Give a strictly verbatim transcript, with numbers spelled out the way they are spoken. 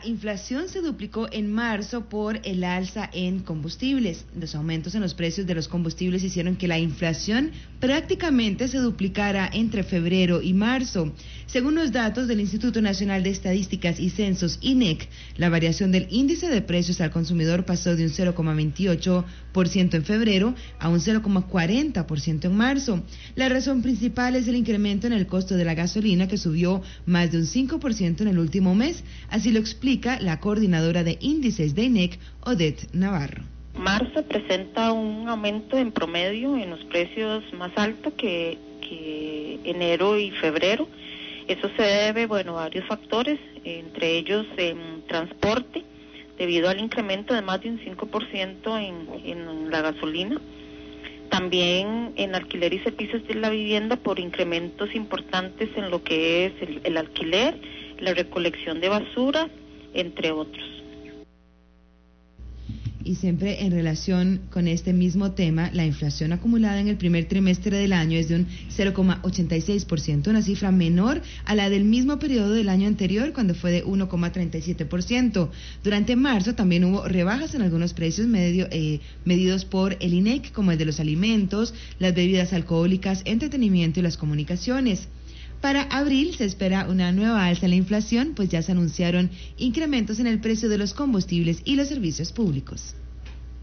La inflación se duplicó en marzo por el alza en combustibles. Los aumentos en los precios de los combustibles hicieron que la inflación prácticamente se duplicara entre febrero y marzo. Según los datos del Instituto Nacional de Estadísticas y Censos, I N E C, la variación del índice de precios al consumidor pasó de un cero coma veintiocho por ciento en febrero a un cero coma cuarenta por ciento en marzo. La razón principal es el incremento en el costo de la gasolina, que subió más de un cinco por ciento en el último mes. Así lo explica la coordinadora de índices de I N E C, Odette Navarro. Marzo presenta un aumento en promedio en los precios más alto que, que enero y febrero. Eso se debe, bueno, a varios factores, entre ellos en transporte, debido al incremento de más de un cinco por ciento en, en la gasolina. También en alquiler y servicios de la vivienda por incrementos importantes en lo que es el, el alquiler, la recolección de basura, entre otros. Y siempre en relación con este mismo tema, la inflación acumulada en el primer trimestre del año es de un cero coma ochenta y seis por ciento, una cifra menor a la del mismo periodo del año anterior, cuando fue de uno coma treinta y siete por ciento. Durante marzo también hubo rebajas en algunos precios medio, eh, medidos por el I N E C, como el de los alimentos, las bebidas alcohólicas, entretenimiento y las comunicaciones. Para abril se espera una nueva alza en la inflación, pues ya se anunciaron incrementos en el precio de los combustibles y los servicios públicos.